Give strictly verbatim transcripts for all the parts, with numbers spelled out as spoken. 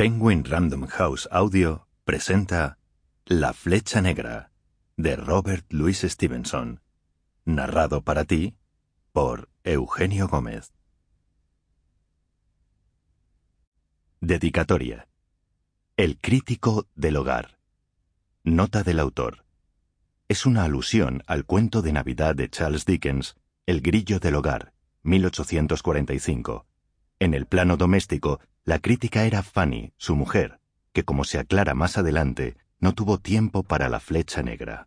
Penguin Random House Audio presenta La Flecha Negra, de Robert Louis Stevenson, narrado para ti por Eugenio Gómez. Dedicatoria. El crítico del hogar. Nota del autor. Es una alusión al cuento de Navidad de Charles Dickens, El grillo del hogar, mil ochocientos cuarenta y cinco. En el plano doméstico, la crítica era Fanny, su mujer, que, como se aclara más adelante, no tuvo tiempo para la flecha negra.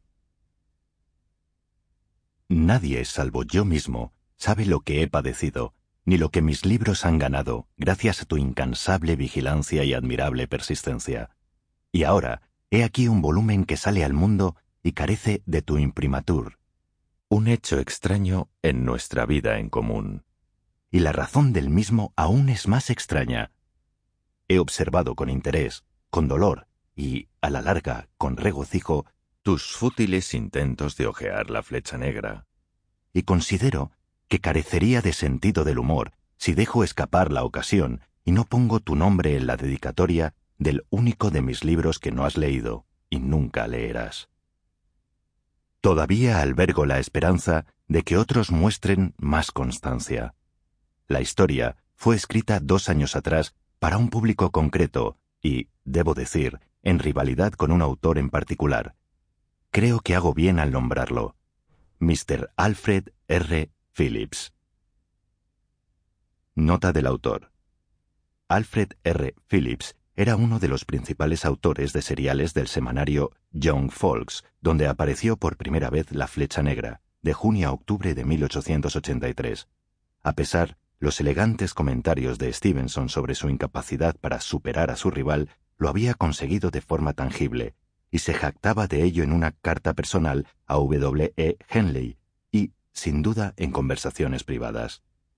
Nadie, salvo yo mismo, sabe lo que he padecido, ni lo que mis libros han ganado, gracias a tu incansable vigilancia y admirable persistencia. Y ahora, he aquí un volumen que sale al mundo y carece de tu imprimatur. Un hecho extraño en nuestra vida en común. Y la razón del mismo aún es más extraña. He observado con interés, con dolor y, a la larga, con regocijo, tus fútiles intentos de hojear la flecha negra. Y considero que carecería de sentido del humor si dejo escapar la ocasión y no pongo tu nombre en la dedicatoria del único de mis libros que no has leído y nunca leerás. Todavía albergo la esperanza de que otros muestren más constancia. La historia fue escrita dos años atrás para un público concreto y, debo decir, en rivalidad con un autor en particular. Creo que hago bien al nombrarlo. mister Alfred R. Phillips. Nota del autor. Alfred R. Phillips era uno de los principales autores de seriales del semanario Young Folks, donde apareció por primera vez La Flecha Negra, de junio a octubre de mil ochocientos ochenta y tres. A pesar, los elegantes comentarios de Stevenson sobre su incapacidad para superar a su rival lo había conseguido de forma tangible, y se jactaba de ello en una carta personal a W. E. Henley y, sin duda, en conversaciones privadas.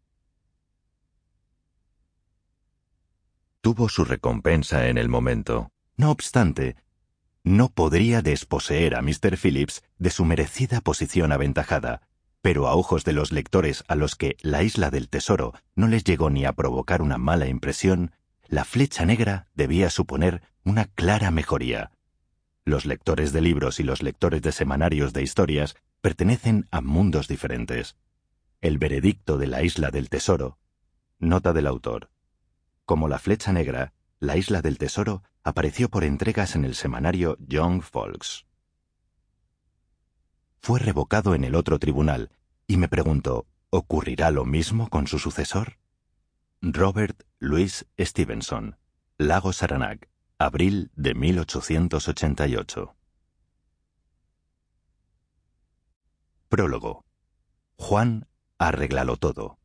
Tuvo su recompensa en el momento. No obstante, no podría desposeer a mister Phillips de su merecida posición aventajada, pero a ojos de los lectores a los que La Isla del Tesoro no les llegó ni a provocar una mala impresión, La Flecha Negra debía suponer una clara mejoría. Los lectores de libros y los lectores de semanarios de historias pertenecen a mundos diferentes. El veredicto de La Isla del Tesoro. Nota del autor. Como La Flecha Negra, La Isla del Tesoro apareció por entregas en el semanario Young Folks. Fue revocado en el otro tribunal, y me pregunto, ¿ocurrirá lo mismo con su sucesor? Robert Louis Stevenson, Lago Saranac, abril de mil ochocientos ochenta y ocho. Prólogo. Juan, arréglalo todo.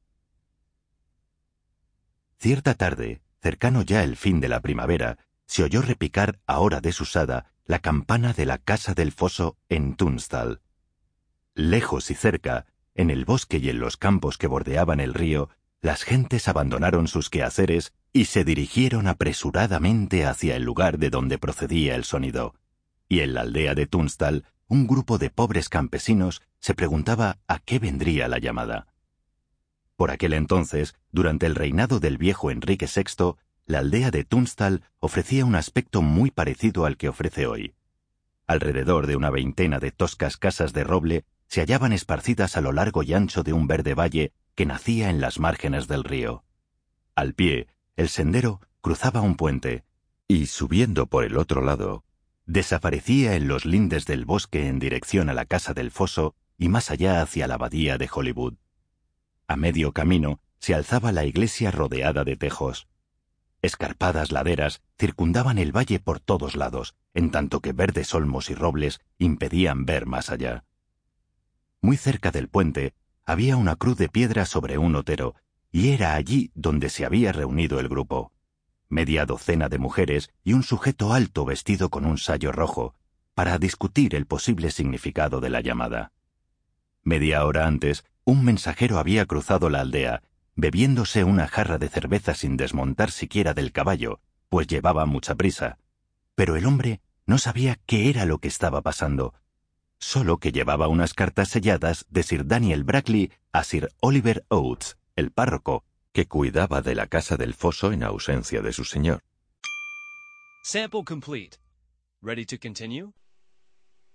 Cierta tarde, cercano ya el fin de la primavera, se oyó repicar a hora desusada la campana de la casa del foso en Tunstall. Lejos y cerca, en el bosque y en los campos que bordeaban el río, las gentes abandonaron sus quehaceres y se dirigieron apresuradamente hacia el lugar de donde procedía el sonido. Y en la aldea de Tunstall, un grupo de pobres campesinos se preguntaba a qué vendría la llamada. Por aquel entonces, durante el reinado del viejo Enrique sexto, la aldea de Tunstall ofrecía un aspecto muy parecido al que ofrece hoy. Alrededor de una veintena de toscas casas de roble se hallaban esparcidas a lo largo y ancho de un verde valle que nacía en las márgenes del río. Al pie, el sendero cruzaba un puente, y subiendo por el otro lado, desaparecía en los lindes del bosque en dirección a la casa del foso y más allá hacia la abadía de Holywood. A medio camino se alzaba la iglesia rodeada de tejos. Escarpadas laderas circundaban el valle por todos lados, en tanto que verdes olmos y robles impedían ver más allá. Muy cerca del puente había una cruz de piedra sobre un otero, y era allí donde se había reunido el grupo. Media docena de mujeres y un sujeto alto vestido con un sayo rojo, para discutir el posible significado de la llamada. Media hora antes, un mensajero había cruzado la aldea, bebiéndose una jarra de cerveza sin desmontar siquiera del caballo, pues llevaba mucha prisa. Pero el hombre no sabía qué era lo que estaba pasando, solo que llevaba unas cartas selladas de Sir Daniel Brackley a Sir Oliver Oates, el párroco, que cuidaba de la casa del foso en ausencia de su señor. Sample complete. Ready to continue?